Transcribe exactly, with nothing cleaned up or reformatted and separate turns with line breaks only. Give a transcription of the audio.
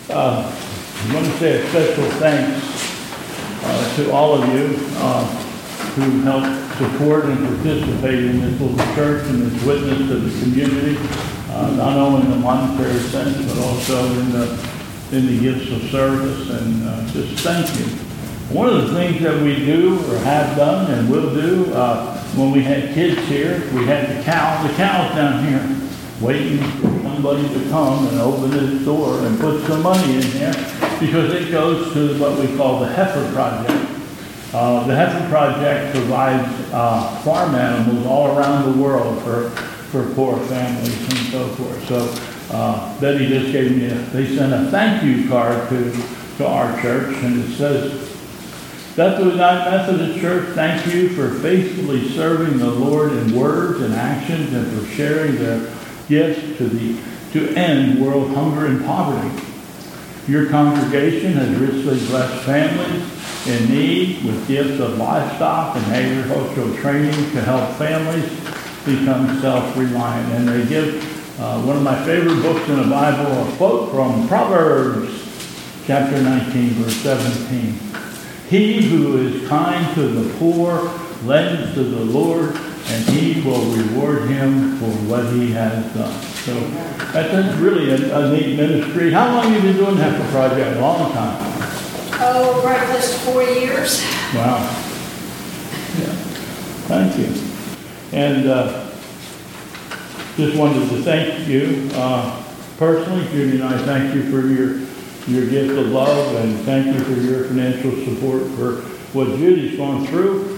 Uh, I want to say a special thanks uh, to all of you uh, who helped support and participate in this little church and this witness to the community, uh, not only in the monetary sense, but also in the in the gifts of service. And uh, just thank you. One of the things that we do or have done and will do uh, when we had kids here, we had the cow, the cows down here waiting for somebody to come and open this door and put some money in there, because it goes to what we call the Heifer Project. Uh, the Heifer Project provides uh, farm animals all around the world for, for poor families and so forth. So uh, Betty just gave me, a, they sent a thank you card to, to our church, and it says, Bethel United Methodist Church, thank you for faithfully serving the Lord in words and actions, and for sharing their gifts to the to end world hunger and poverty. Your congregation has richly blessed families in need with gifts of livestock and agricultural training to help families become self-reliant. And they give uh, one of my favorite books in the Bible, a quote from Proverbs chapter nineteen, verse seventeen. He who is kind to the poor lends to the Lord, and he will reward him for what he has done. So that's really a, a neat ministry. How long have you been doing Heifer Project? A long time.
Oh, right close to four years.
Wow. Yeah. Thank you. And uh, just wanted to thank you uh, personally, Judy and I thank you for your your gift of love, and thank you for your financial support for what Judy's gone through.